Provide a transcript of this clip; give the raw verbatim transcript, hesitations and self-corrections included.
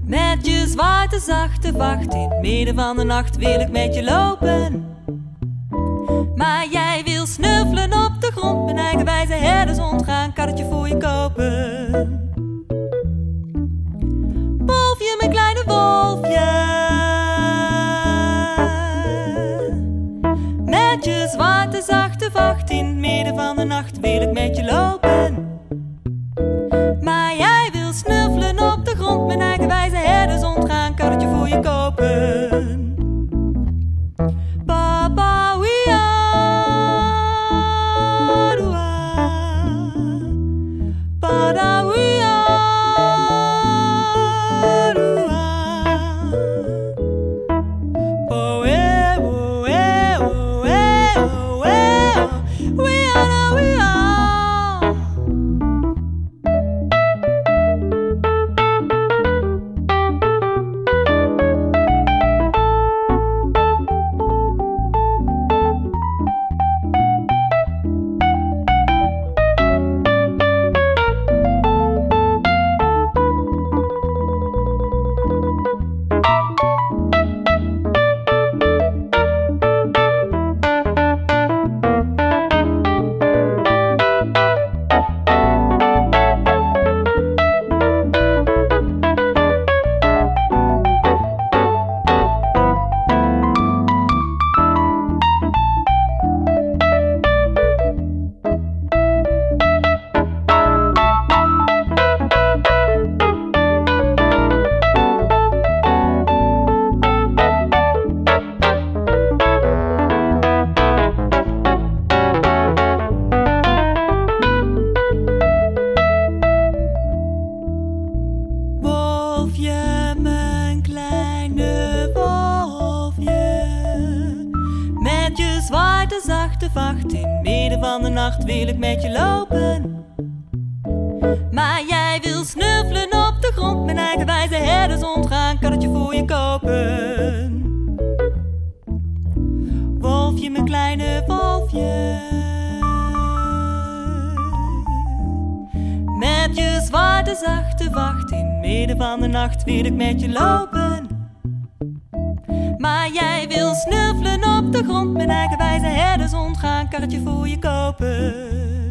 Met je zwarte zachte vacht in het midden van de nacht wil ik met je lopen. Maar jij wil snuffelen op de grond, mijn eigenwijze herdershond, ga een karretje voor je kopen. Wolfje, mijn kleine wolfje, met je zwarte zachte vacht in het midden van de nacht wil ik met je lopen. Maar jij wil snuffelen op de grond, mijn eigenwijze herdershond, ga een karretje voor je kopen. Papa, we are, Papa, we are, oh, eh, oh, eh, oh, eh, oh, eh, we are, we are. Wolfje, mijn kleine wolfje, met je zwarte zachte vacht in het midden van de nacht wil ik met je lopen. Maar jij wil snuffelen op de grond, mijn eigenwijze herdershond, ga een karretje voor je kopen. Wolfje, mijn kleine wolfje, met je zwarte zachte vacht in het midden van de nacht wil ik met je lopen. Maar jij wil snuffelen op de grond, mijn eigenwijze herdershond, ga een karretje voor je kopen.